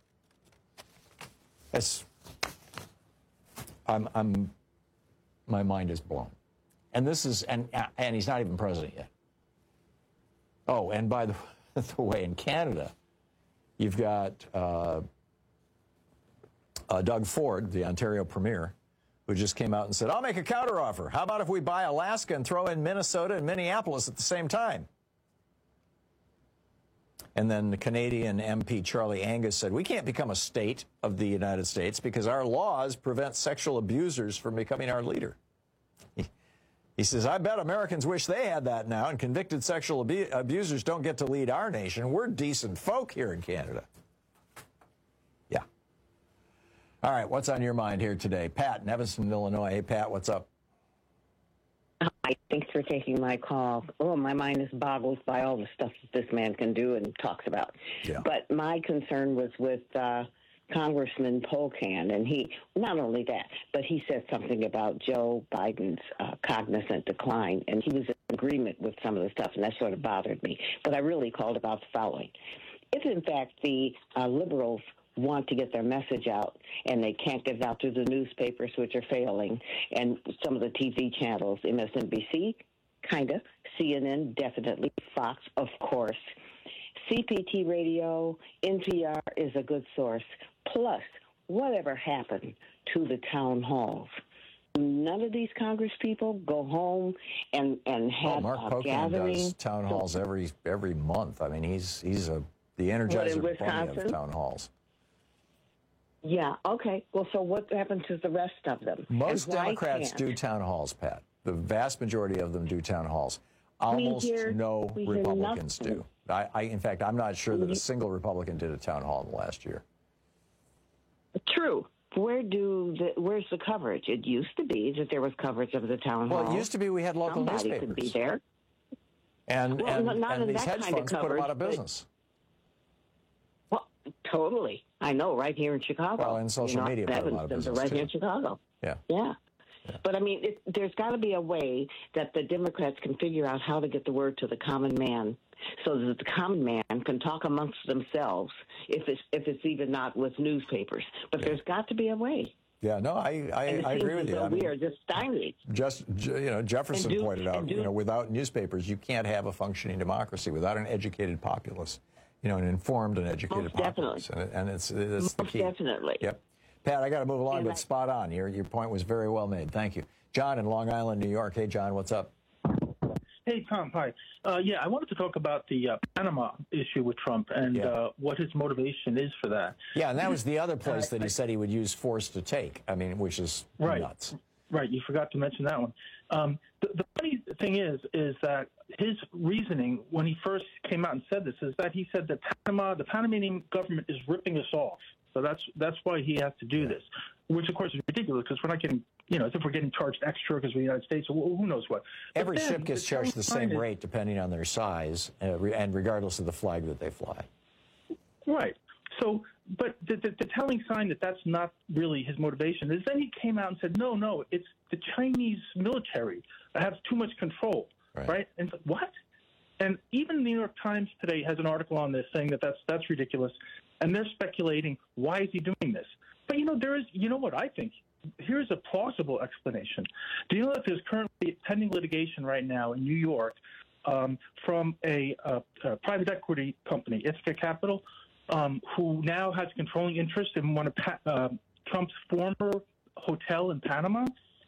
My mind is blown. And this is, and he's not even president yet. Oh, and by the way, in Canada, you've got Doug Ford, the Ontario Premier, who just came out and said, I'll make a counteroffer. How about if we buy Alaska and throw in Minnesota and Minneapolis at the same time? And then the Canadian MP Charlie Angus said, we can't become a state of the United States because our laws prevent sexual abusers from becoming our leader. He says, I bet Americans wish they had that now, and convicted sexual abusers don't get to lead our nation. We're decent folk here in Canada. Yeah. All right, what's on your mind here today? Pat in Evanston, Illinois. Hey, Pat, what's up? Hi, thanks for taking my call. Oh, my mind is boggled by all the stuff that this man can do and talks about. Yeah. But my concern was with Congressman Polkan, and he, not only that, but he said something about Joe Biden's cognizant decline, and he was in agreement with some of the stuff, and that sort of bothered me. But I really called about the following. If, in fact, the liberals want to get their message out, and they can't get it out through the newspapers, which are failing, and some of the TV channels, MSNBC, kind of, CNN, definitely, Fox, of course, CPT Radio, NPR is a good source. Plus, whatever happened to the town halls? None of these Congress people go home and have Mark a Pocan gathering. Does town halls every month. I mean, he's the Energizer Bunny of town halls. Yeah, okay. Well, so what happens to the rest of them? Most Democrats do town halls, Pat. The vast majority of them do town halls. Almost no Republicans do. In fact, I'm not sure that a single Republican did a town hall in the last year. True. Where's the coverage? It used to be that there was coverage of the town hall. Well, it used to be we had local newspapers. Could be there. And these hedge funds put them out of business. Well, totally. I know, right here in Chicago. Well, and social media put them out of business, right here in Chicago. Yeah. Yeah. But, I mean, there's got to be a way that the Democrats can figure out how to get the word to the common man so that the common man can talk amongst themselves if it's even not with newspapers. But there's got to be a way. Yeah, no, I agree with you. I mean, we are just stymied. Jefferson pointed out, without newspapers, you can't have a functioning democracy without an educated populace, an informed and educated populace. And it's the key. Definitely. Yep. Pat, I got to move along, but spot on. Your point was very well made. Thank you. John in Long Island, New York. Hey, John, what's up? Hey, Tom. Hi. Yeah, I wanted to talk about the Panama issue with Trump and what his motivation is for that. Yeah, and that was the other place that he said he would use force to take. I mean, which is nuts. Right. You forgot to mention that one. The funny thing is that his reasoning when he first came out and said this is that he said that the Panamanian government is ripping us off. So that's why he has to do this, which of course is ridiculous because we're not getting, as if we're getting charged extra because we're the United States or who knows what. Every ship gets charged the same rate depending on their size and regardless of the flag that they fly. Right. So, but the telling sign that that's not really his motivation is then he came out and said, no, it's the Chinese military that has too much control, right? And what? And even the New York Times today has an article on this saying that that's ridiculous, and they're speculating why is he doing this? But there is, what I think? Here's a plausible explanation. Do you know that there's currently pending litigation right now in New York from a private equity company, Ithaca Capital, who now has controlling interest in one of Trump's former hotel in Panama?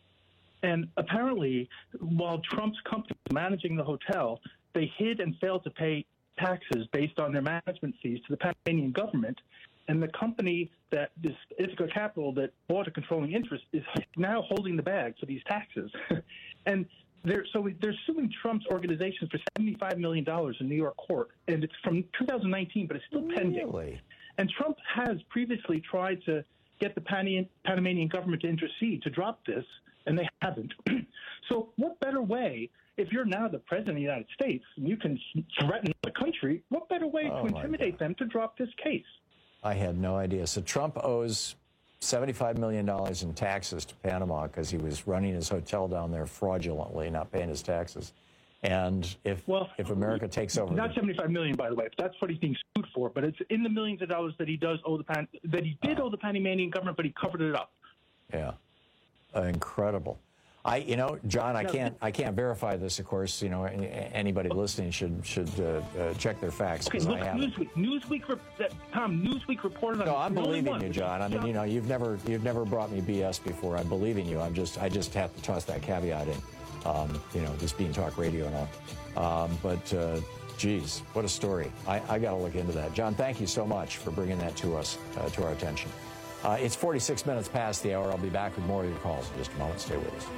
And apparently, while Trump's company was managing the hotel, they hid and failed to pay taxes based on their management fees to the Panamanian government. And the company that this Ithaca Capital that bought a controlling interest is now holding the bag for these taxes. And they're suing Trump's organization for $75 million in New York court. And it's from 2019, but it's still pending. Really? And Trump has previously tried to get the Panamanian government to intercede to drop this, and they haven't. So what better way, if you're now the president of the United States and you can threaten the country, what better way to intimidate them to drop this case? I had no idea. So Trump owes $75 million in taxes to Panama because he was running his hotel down there fraudulently, not paying his taxes. And if America takes over, not $75 million, by the way, that's what he's being sued for. But it's in the millions of dollars that he does owe that he did owe the Panamanian government, but he covered it up. Yeah, incredible. John, I can't verify this. Of course, anybody listening should check their facts. Okay, look, Newsweek reported on. No, I'm believing you, John. I mean, you've never brought me BS before. I'm believing you. I just have to toss that caveat in. This being talk radio and all. But geez, what a story. I got to look into that. John, thank you so much for bringing that to us, to our attention. It's 46 minutes past the hour. I'll be back with more of your calls in just a moment. Stay with us.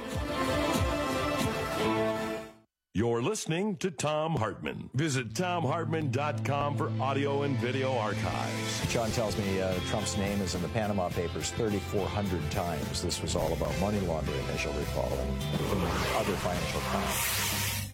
You're listening to Thom Hartmann. Visit ThomHartmann.com for audio and video archives. Sean tells me Trump's name is in the Panama Papers 3,400 times. This was all about money laundering, as you'll recall, and other financial crimes.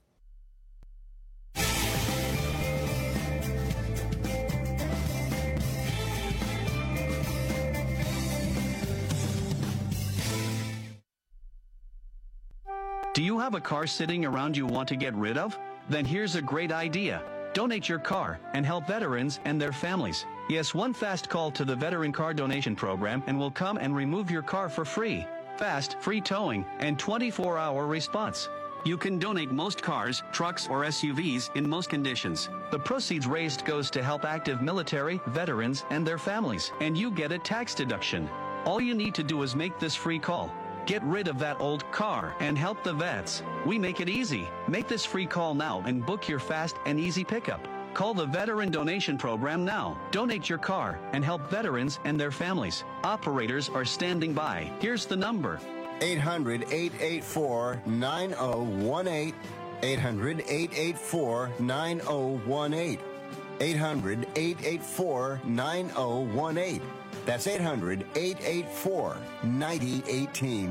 Do you have a car sitting around you want to get rid of? Then here's a great idea. Donate your car and help veterans and their families. Yes, one fast call to the Veteran Car Donation Program and we'll come and remove your car for free. Fast, free towing, and 24-hour response. You can donate most cars, trucks, or SUVs in most conditions. The proceeds raised goes to help active military, veterans, and their families, and you get a tax deduction. All you need to do is make this free call. Get rid of that old car and help the vets. We make it easy. Make this free call now and book your fast and easy pickup. Call the Veteran Donation Program now. Donate your car and help veterans and their families. Operators are standing by. Here's the number. 800-884-9018. 800-884-9018. 800-884-9018. That's 800-884-9018.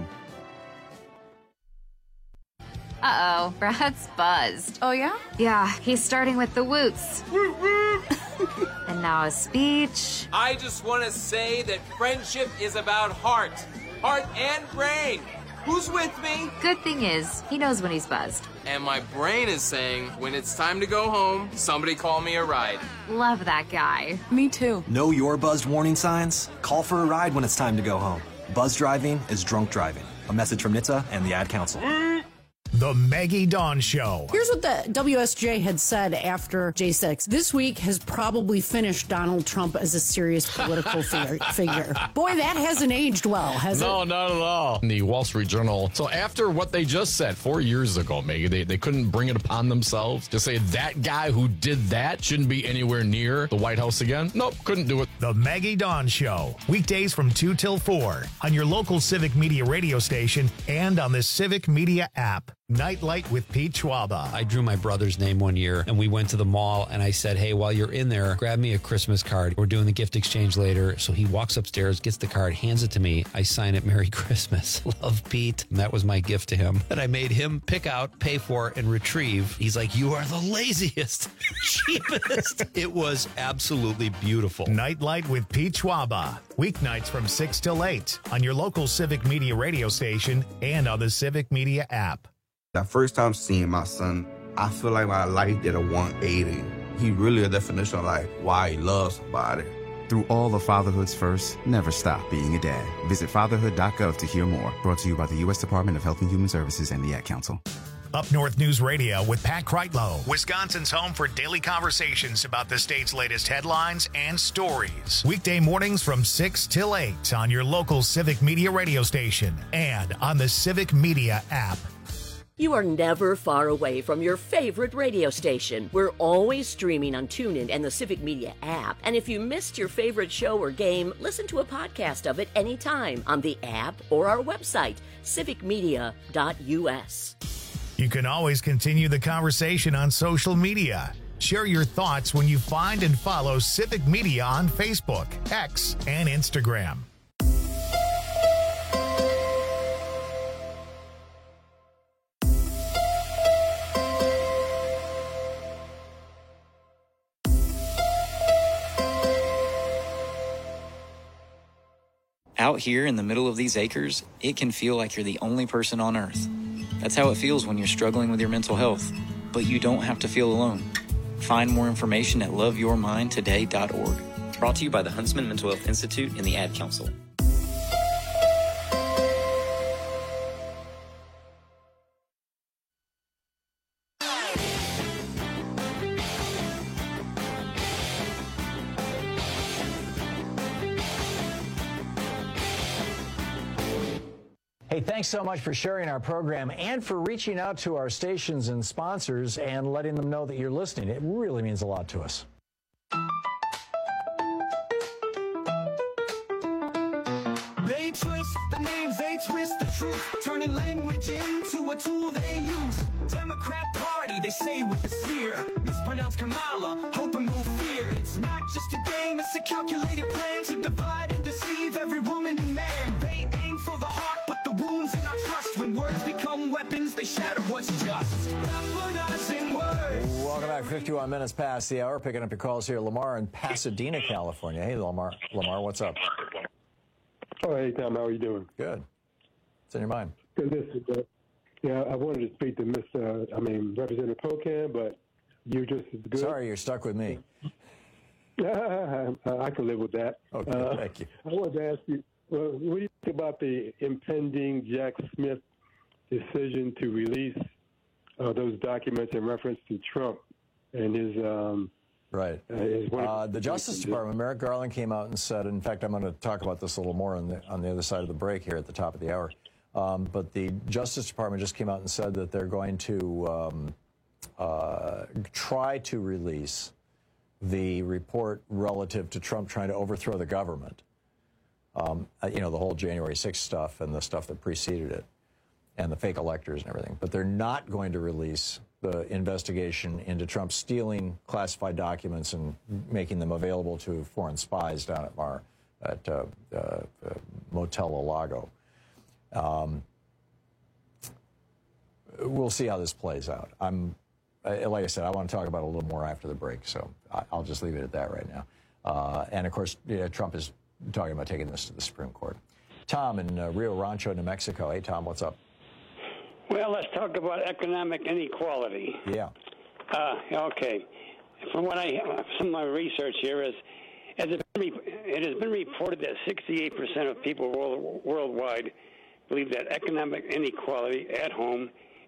Uh-oh, Brad's buzzed. Oh, yeah? Yeah, he's starting with the woots. And now a speech. I just want to say that friendship is about heart and brain. Who's with me? Good thing is, he knows when he's buzzed. And my brain is saying, when it's time to go home, somebody call me a ride. Love that guy. Me too. Know your buzzed warning signs? Call for a ride when it's time to go home. Buzz driving is drunk driving. A message from NHTSA and the Ad Council. The Maggie Dawn Show. Here's what the WSJ had said after J6. This week has probably finished Donald Trump as a serious political figure. Boy, that hasn't aged well, has it? No, not at all. The Wall Street Journal. So after what they just said 4 years ago, Maggie, they couldn't bring it upon themselves to say that guy who did that shouldn't be anywhere near the White House again. Nope, couldn't do it. The Maggie Dawn Show. Weekdays from 2 till 4 on your local Civic Media radio station and on the Civic Media app. Nightlight with Pete Schwaba. I drew my brother's name one year, and we went to the mall, and I said, hey, while you're in there, grab me a Christmas card. We're doing the gift exchange later. So he walks upstairs, gets the card, hands it to me. I sign it, Merry Christmas. Love, Pete. And that was my gift to him that I made him pick out, pay for, and retrieve. He's like, you are the laziest, cheapest. It was absolutely beautiful. Nightlight with Pete Schwaba. Weeknights from 6 till 8 on your local Civic Media radio station and on the Civic Media app. The first time seeing my son, I feel like my life did a 180. He really a definition of like why he loves somebody. Through all of fatherhood's first, never stop being a dad. Visit fatherhood.gov to hear more. Brought to you by the U.S. Department of Health and Human Services and the Ad Council. Up North News Radio with Pat Kreitlow, Wisconsin's home for daily conversations about the state's latest headlines and stories. Weekday mornings from 6 till 8 on your local Civic Media radio station and on the Civic Media app. You are never far away from your favorite radio station. We're always streaming on TuneIn and the Civic Media app. And if you missed your favorite show or game, listen to a podcast of it anytime on the app or our website, civicmedia.us. You can always continue the conversation on social media. Share your thoughts when you find and follow Civic Media on Facebook, X, and Instagram. Out here in the middle of these acres, it can feel like you're the only person on Earth. That's how it feels when you're struggling with your mental health. But you don't have to feel alone. Find more information at loveyourmindtoday.org. Brought to you by the Huntsman Mental Health Institute and the Ad Council. Hey, thanks so much for sharing our program and for reaching out to our stations and sponsors and letting them know that you're listening. It really means a lot to us. They twist the names, they twist the truth, turning language into a tool they use. Democrat Party, they say with a sneer, mispronounce Kamala, hoping we'll fear. It's not just a game, it's a calculated plan to divide and deceive every woman and man. They aim for the heart, but the wounds in our trust. When words become weapons, they shatter what's just. Weaponizing words. Welcome back. 51 minutes past the hour. Picking up your calls here. Lamar in Pasadena, California. Hey, Lamar, what's up? Oh, hey, Tom. How are you doing? Good. What's in your mind? Good. Yeah, I wanted to speak to Representative Pocan, but you're just as good. Sorry, you're stuck with me. I can live with that. Okay, thank you. I wanted to ask you, what do you think about the impending Jack Smith decision to release those documents in reference to Trump and his right. The Justice Department, Merrick Garland came out and said, in fact, I'm going to talk about this a little more on the other side of the break here at the top of the hour. But the Justice Department just came out and said that they're going to try to release the report relative to Trump trying to overthrow the government. The whole January 6th stuff and the stuff that preceded it and the fake electors and everything. But they're not going to release the investigation into Trump stealing classified documents and making them available to foreign spies down at Motel Lago. We'll see how this plays out. Like I said, I want to talk about it a little more after the break, so I'll just leave it at that right now. And of course, Trump is talking about taking this to the Supreme Court. Tom in Rio Rancho, New Mexico. Hey, Tom, what's up? Well, let's talk about economic inequality. Yeah. Okay. From some of my research here is, it has been reported that 68% of people worldwide believe that economic inequality at home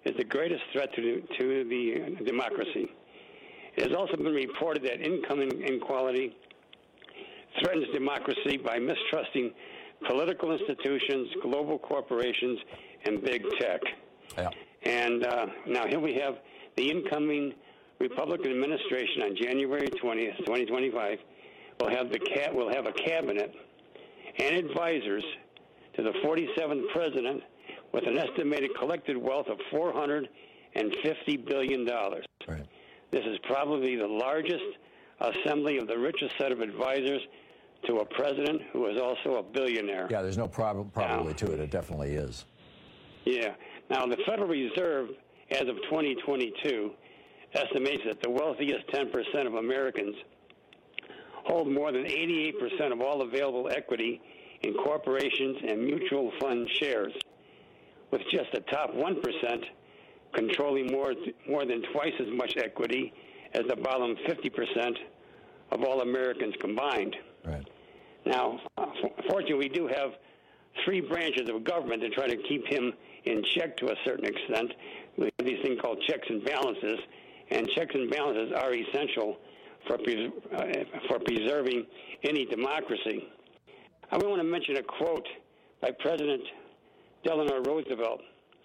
is the greatest threat to the democracy. It has also been reported that income inequality threatens democracy by mistrusting political institutions, global corporations, and big tech. Yeah. And now here we have the incoming Republican administration on January 20th, 2025 will have a cabinet and advisors to the 47th president with an estimated collected wealth of $450 billion. Right. This is probably the largest assembly of the richest set of advisors to a president who is also a billionaire. Yeah, there's no probably to it. It definitely is. Yeah. Now, the Federal Reserve, as of 2022, estimates that the wealthiest 10% of Americans hold more than 88% of all available equity in corporations and mutual fund shares, with just the top 1% controlling more than twice as much equity as the bottom 50% of all Americans combined. Right. Now, fortunately, we do have three branches of government to try to keep him in check to a certain extent. We have these things called checks and balances, and checks and balances are essential for preserving any democracy. I want to mention a quote by President Delano Roosevelt.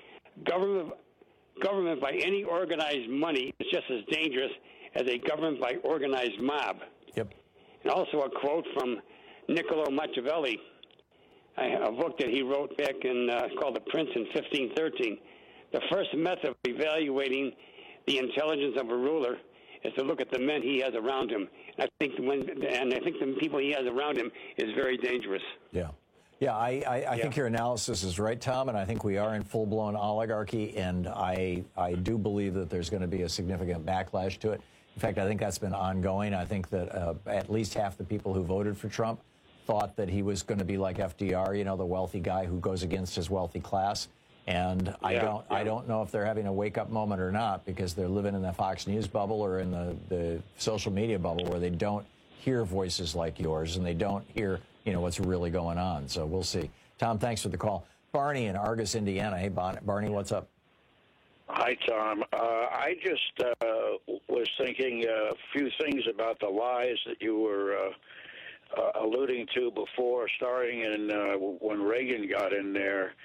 Government by any organized money is just as dangerous as a government by organized mob. Yep. And also a quote from Niccolo Machiavelli, a book that he wrote back in called The Prince in 1513. The first method of evaluating the intelligence of a ruler is to look at the men he has around him. I think the people he has around him is very dangerous. Yeah. Yeah, I think your analysis is right, Tom, and I think we are in full-blown oligarchy, and I do believe that there's going to be a significant backlash to it. In fact, I think that's been ongoing. I think that at least half the people who voted for Trump thought that he was going to be like FDR, you know, the wealthy guy who goes against his wealthy class. And I don't know if they're having a wake-up moment or not, because they're living in the Fox News bubble or in the social media bubble where they don't hear voices like yours and they don't hear, you know, what's really going on. So we'll see. Tom, thanks for the call. Barney in Argus, Indiana. Hey, Barney, what's up? Hi, Tom. I just was thinking a few things about the lies that you were alluding to before, starting in when Reagan got in there.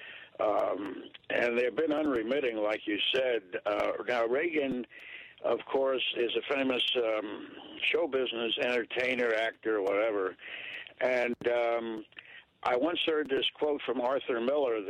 And they've been unremitting, like you said. Now, Reagan, of course, is a famous show business entertainer, actor, whatever. And I once heard this quote from Arthur Miller,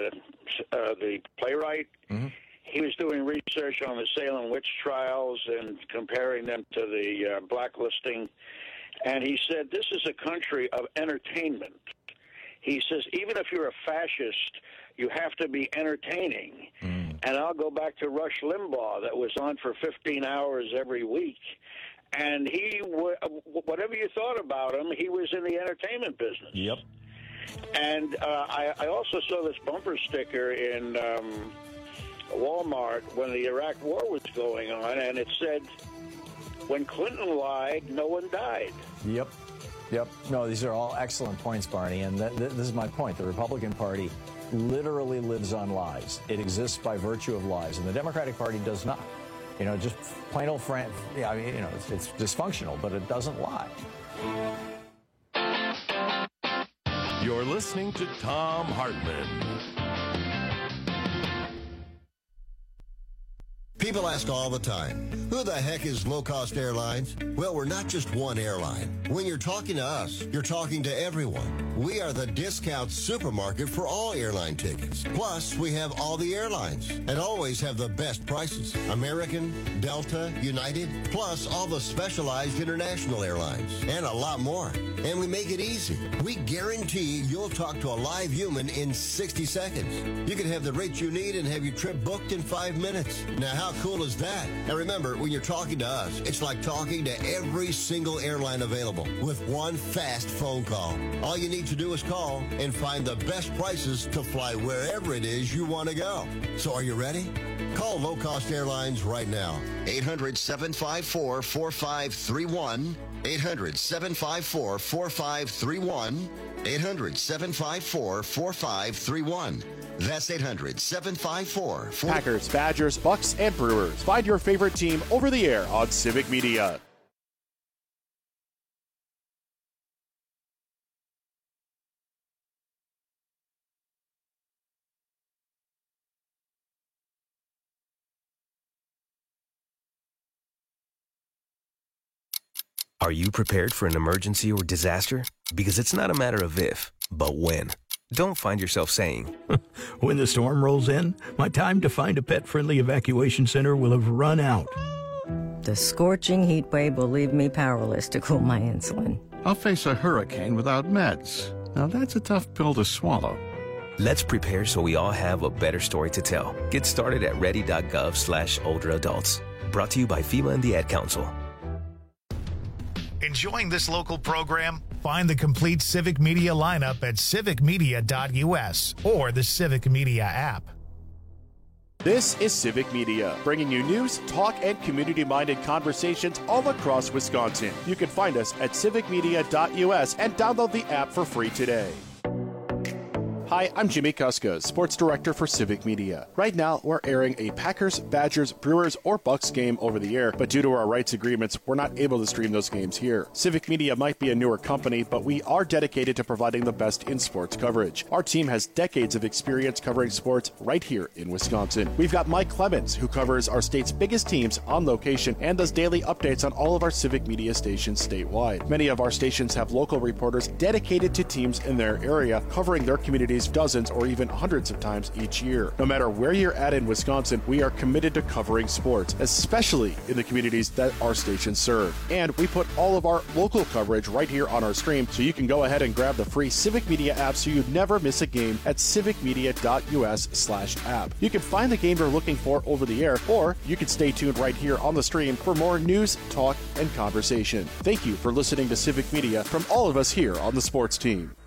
the playwright. Mm-hmm. He was doing research on the Salem witch trials and comparing them to the blacklisting. And he said, this is a country of entertainment. He says, even if you're a fascist, you have to be entertaining. Mm. And I'll go back to Rush Limbaugh, that was on for 15 hours every week. And he, whatever you thought about him, he was in the entertainment business. Yep. And I also saw this bumper sticker in Walmart when the Iraq War was going on, and it said, when Clinton lied, no one died. Yep. Yep. No, these are all excellent points, Barney. And this is my point. The Republican Party literally lives on lies. It exists by virtue of lies. And the Democratic Party does not. You know, just plain old yeah, I mean, you know, it's dysfunctional, but it doesn't lie. You're listening to Thom Hartmann. People ask all the time, who the heck is Low Cost Airlines? Well, we're not just one airline. When you're talking to us, you're talking to everyone. We are the discount supermarket for all airline tickets. Plus, we have all the airlines and always have the best prices. American, Delta, United, plus all the specialized international airlines and a lot more. And we make it easy. We guarantee you'll talk to a live human in 60 seconds. You can have the rates you need and have your trip booked in 5 minutes. Now, how cool is that? And remember, when you're talking to us, it's like talking to every single airline available with one fast phone call. All you need to do is call and find the best prices to fly wherever it is you want to go. So are you ready? Call Low Cost Airlines right now. 800-754-4531. 800-754-4531. 800-754-4531. That's 800-754-40. Packers, Badgers, Bucks, and Brewers. Find your favorite team over the air on Civic Media. Are you prepared for an emergency or disaster? Because it's not a matter of if, but when. Don't find yourself saying, when the storm rolls in, my time to find a pet-friendly evacuation center will have run out. The scorching heat wave will leave me powerless to cool my insulin. I'll face a hurricane without meds. Now that's a tough pill to swallow. Let's prepare so we all have a better story to tell. Get started at ready.gov/older adults. Brought to you by FEMA and the Ad Council. Enjoying this local program? Find the complete Civic Media lineup at civicmedia.us or the Civic Media app. This is Civic Media, bringing you news, talk, and community-minded conversations all across Wisconsin. You can find us at civicmedia.us and download the app for free today. Hi, I'm Jimmy Kuska, Sports Director for Civic Media. Right now, we're airing a Packers, Badgers, Brewers, or Bucks game over the air, but due to our rights agreements, we're not able to stream those games here. Civic Media might be a newer company, but we are dedicated to providing the best in sports coverage. Our team has decades of experience covering sports right here in Wisconsin. We've got Mike Clemens, who covers our state's biggest teams on location and does daily updates on all of our Civic Media stations statewide. Many of our stations have local reporters dedicated to teams in their area, covering their communities dozens or even hundreds of times each year. No matter where you're at in Wisconsin, we are committed to covering sports, especially in the communities that our stations serve. And we put all of our local coverage right here on our stream, so you can go ahead and grab the free Civic Media app so you never miss a game at civicmedia.us/app. You can find the game you're looking for over the air, or you can stay tuned right here on the stream for more news, talk, and conversation. Thank you for listening to Civic Media from all of us here on the sports team.